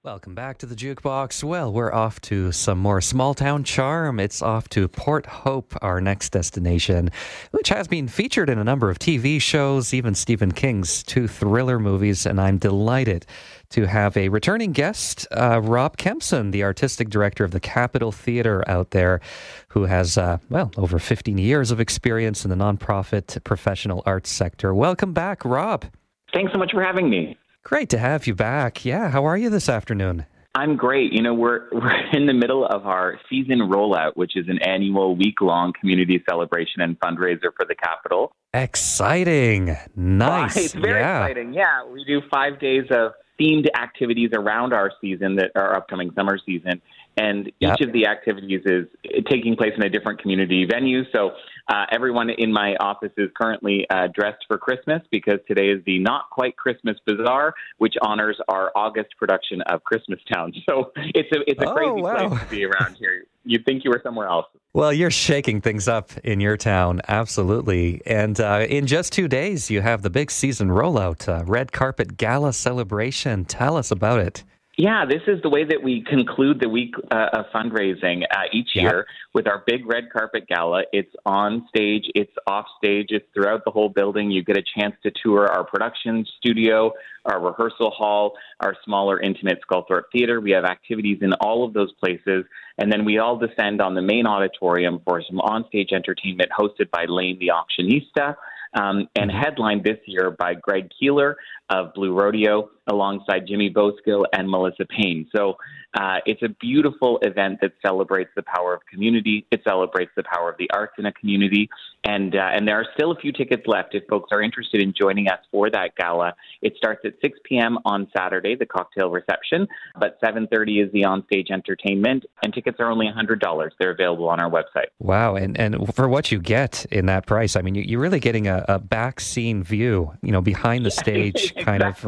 Welcome back to the Jukebox. Well, we're off to some more small town charm. It's off to Port Hope, our next destination, which has been featured in a number of TV shows, even Stephen King's 2 thriller movies. And I'm delighted to have a returning guest, Rob Kempson, the artistic director of the Capitol Theatre out there, who has, over 15 years of experience in the nonprofit professional arts sector. Welcome back, Rob. Thanks so much for having me. Great to have you back. Yeah, how are you this afternoon? I'm great. You know, we're in the middle of our season rollout, which is an annual week-long community celebration and fundraiser for the Capitol. Exciting. Nice. It's very exciting. Yeah, we do 5 days of themed activities around our season, that our upcoming summer season. And each of the activities is taking place in a different community venue. So everyone in my office is currently dressed for Christmas because today is the Not Quite Christmas Bazaar, which honors our August production of Christmas Town. So it's a crazy place to be around here. You'd think you were somewhere else. Well, you're shaking things up in your town, absolutely. And in just 2 days, you have the big season rollout, Red Carpet Gala celebration. Tell us about it. Yeah, this is the way that we conclude the week of fundraising each year with our big red carpet gala. It's on stage, it's off stage, it's throughout the whole building. You get a chance to tour our production studio, our rehearsal hall, our smaller intimate Sculthorpe Theatre. We have activities in all of those places. And then we all descend on the main auditorium for some onstage entertainment hosted by Lane the Auctionista. And headlined this year by Greg Keeler of Blue Rodeo, alongside Jimmy Bosco and Melissa Payne. So it's a beautiful event that celebrates the power of community. It celebrates the power of the arts in a community. And there are still a few tickets left if folks are interested in joining us for that gala. It starts at 6 p.m. on Saturday, the cocktail reception, but 7:30 is the onstage entertainment, and tickets are only $100. They're available on our website. Wow, and for what you get in that price, I mean, you're really getting a back scene view, behind the stage, kind of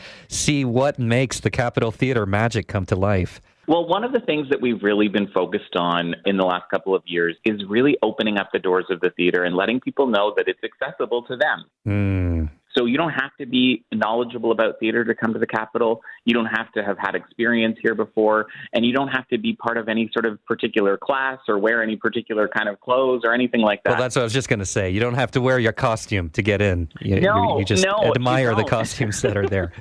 see what makes the Capitol Theatre magic come to life. Well, one of the things that we've really been focused on in the last couple of years is really opening up the doors of the theater and letting people know that it's accessible to them. So you don't have to be knowledgeable about theater to come to the Capitol. You don't have to have had experience here before, and you don't have to be part of any sort of particular class or wear any particular kind of clothes or anything like that. Well, that's what I was just going to say. You don't have to wear your costume to get in. You just admire the costumes that are there.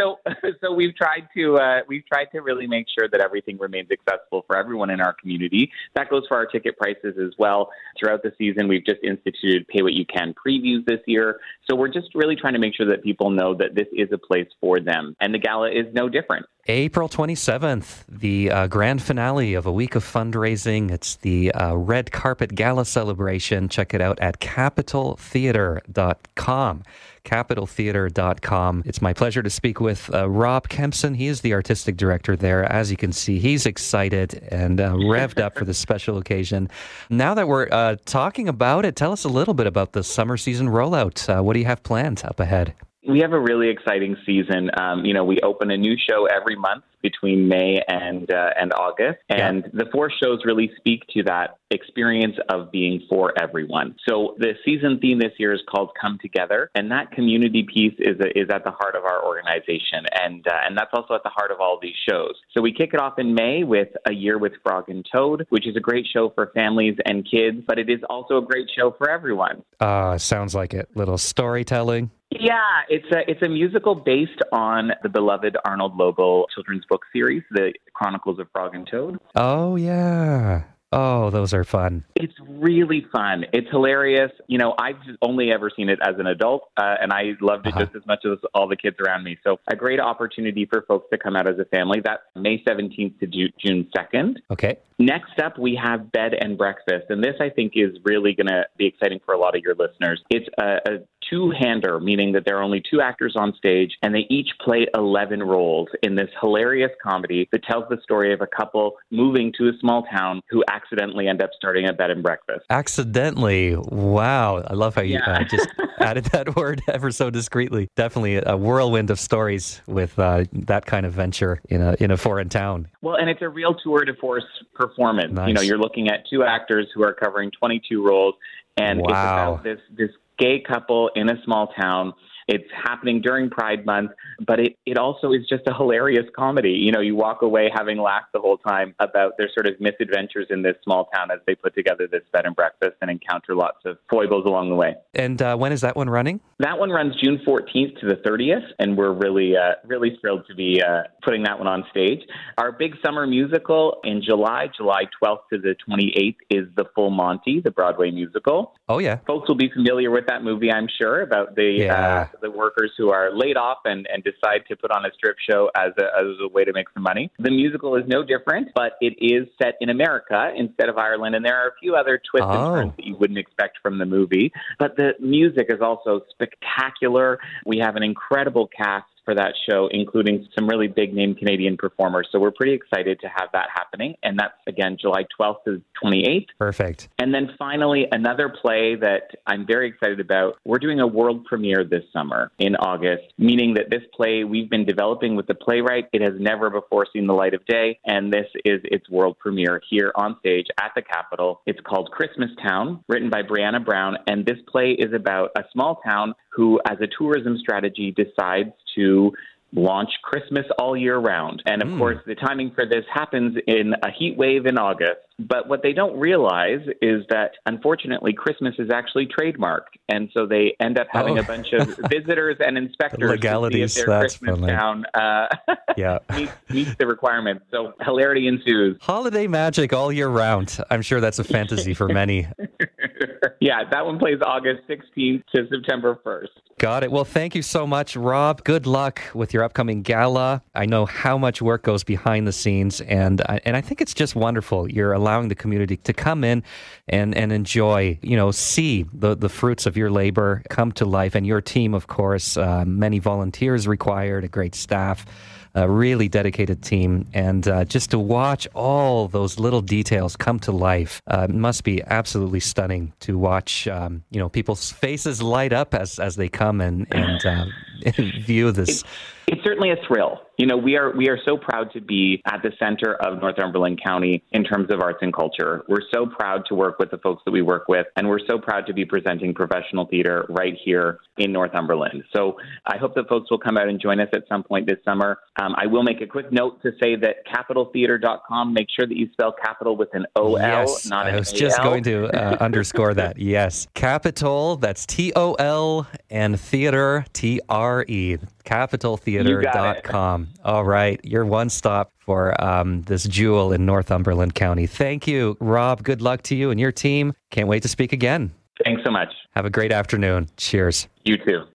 So we've tried to really make sure that everything remains accessible for everyone in our community. That goes for our ticket prices as well. Throughout the season, we've just instituted Pay What You Can previews this year. So we're just really trying to make sure that people know that this is a place for them. And the gala is no different. April 27th, the grand finale of a week of fundraising. It's the Red Carpet Gala celebration. Check it out at capitoltheatre.com. capitoltheatre.com. It's my pleasure to speak with Rob Kempson. He is the artistic director there. As you can see, he's excited and revved up for this special occasion. Now that we're talking about it, tell us a little bit about the summer season rollout. What do you have planned up ahead? We have a really exciting season. We open a new show every month between May and August. And the 4 shows really speak to that experience of being for everyone. So the season theme this year is called Come Together. And that community piece is at the heart of our organization. And that's also at the heart of all these shows. So we kick it off in May with A Year with Frog and Toad, which is a great show for families and kids, but it is also a great show for everyone. Sounds like it. Little storytelling. Yeah, it's a musical based on the beloved Arnold Lobel children's book series, The Chronicles of Frog and Toad. Oh, yeah. Oh, those are fun. It's really fun. It's hilarious. I've only ever seen it as an adult, and I loved it just as much as all the kids around me. So a great opportunity for folks to come out as a family. That's May 17th to June 2nd. Okay. Next up, we have Bed and Breakfast, and this, I think, is really going to be exciting for a lot of your listeners. It's a two-hander, meaning that there are only 2 actors on stage, and they each play 11 roles in this hilarious comedy that tells the story of a couple moving to a small town who accidentally end up starting a bed and breakfast. Accidentally. Wow. I love how you just added that word ever so discreetly. Definitely a whirlwind of stories with that kind of venture in a foreign town. Well, and it's a real tour de force performance. Nice. You're looking at 2 actors who are covering 22 roles, and it's about this gay couple in a small town It's happening during Pride Month, but it also is just a hilarious comedy. You know, you walk away having laughed the whole time about their sort of misadventures in this small town as they put together this bed and breakfast and encounter lots of foibles along the way. And when is that one running? That one runs June 14th to the 30th, and we're really thrilled to be putting that one on stage. Our big summer musical in July 12th to the 28th, is The Full Monty, the Broadway musical. Oh, yeah. Folks will be familiar with that movie, I'm sure, about the workers who are laid off and decide to put on a strip show as a way to make some money. The musical is no different, but it is set in America instead of Ireland, and there are a few other twists and turns that you wouldn't expect from the movie. But the music is also spectacular. We have an incredible cast for that show, including some really big-name Canadian performers. So we're pretty excited to have that happening. And that's, again, July 12th to 28th. Perfect. And then finally, another play that I'm very excited about. We're doing a world premiere this summer in August, meaning that this play we've been developing with the playwright. It has never before seen the light of day. And this is its world premiere here on stage at the Capitol. It's called Christmas Town, written by Brianna Brown. And this play is about a small town who, as a tourism strategy, decides to launch Christmas all year round. And of course, the timing for this happens in a heat wave in August. But what they don't realize is that, unfortunately, Christmas is actually trademarked. And so they end up having a bunch of visitors and inspectors legalities, to see if their Christmas town meets the requirements. So hilarity ensues. Holiday magic all year round. I'm sure that's a fantasy for many. Yeah, that one plays August 16th to September 1st. Got it. Well, thank you so much, Rob. Good luck with your upcoming gala. I know how much work goes behind the scenes, and I think it's just wonderful. You're allowing the community to come in and enjoy, see the fruits of your labor come to life, and your team, of course, many volunteers required, a great staff, a really dedicated team, and just to watch all those little details come to life must be absolutely stunning to watch. People's faces light up as they come and view this. It's certainly a thrill. We are so proud to be at the center of Northumberland County in terms of arts and culture. We're so proud to work with the folks that we work with, and we're so proud to be presenting professional theater right here in Northumberland. So I hope that folks will come out and join us at some point this summer. I will make a quick note to say that capitaltheater.com, make sure that you spell capital with an O-L, not an A-L. I was just going to underscore that. Yes. Capital, that's T-O-L, and theater, T-R-E. capitaltheater.com. All right. You're one stop for this jewel in Northumberland County. Thank you, Rob. Good luck to you and your team. Can't wait to speak again. Thanks so much. Have a great afternoon. Cheers. You too.